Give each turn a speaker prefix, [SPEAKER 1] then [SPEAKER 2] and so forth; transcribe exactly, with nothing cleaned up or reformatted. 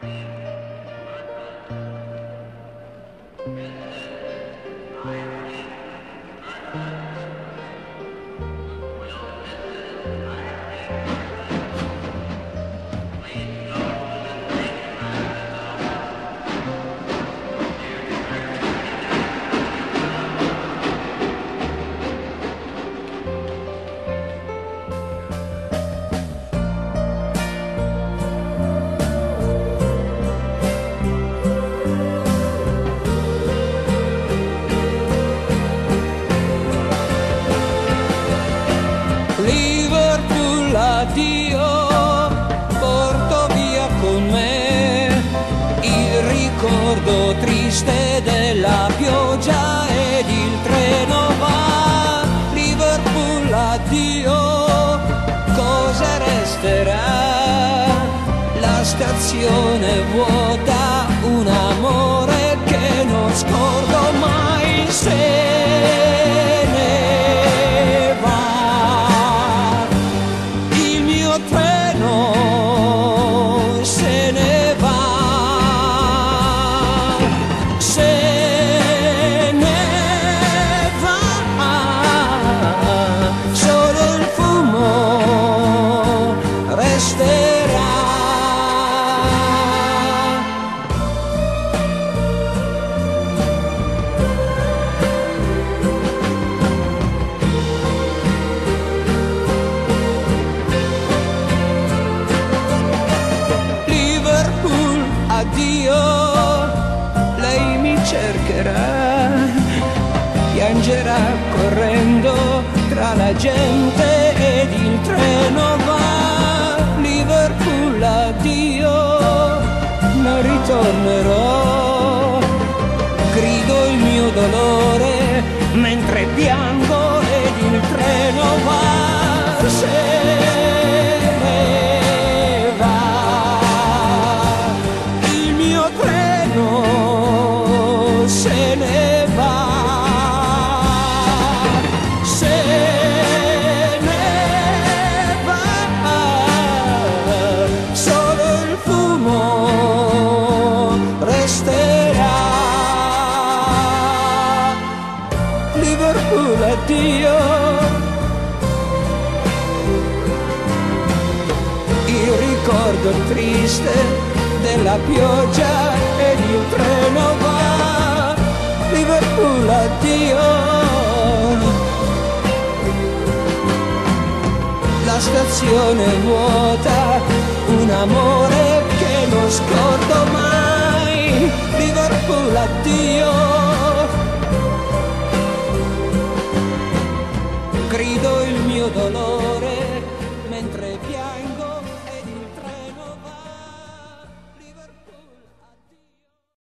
[SPEAKER 1] Liverpool, addio, porto via con me il ricordo triste della pioggia ed il treno va. Liverpool, addio, cosa resterà? La stazione vuota, un amore che non scordo mai se addio, lei mi cercherà, piangerà correndo tra la gente ed il treno va. Liverpool, addio, non ritornerò, grido il mio dolore mentre piango ed il treno va. Se se ne va, se ne va, solo il fumo resterà. Liverpool, addio, il ricordo triste della pioggia ed il treno va. Liverpool, addio, la stazione vuota, un amore che non scordo mai. Liverpool, addio, grido il mio dolore mentre piango.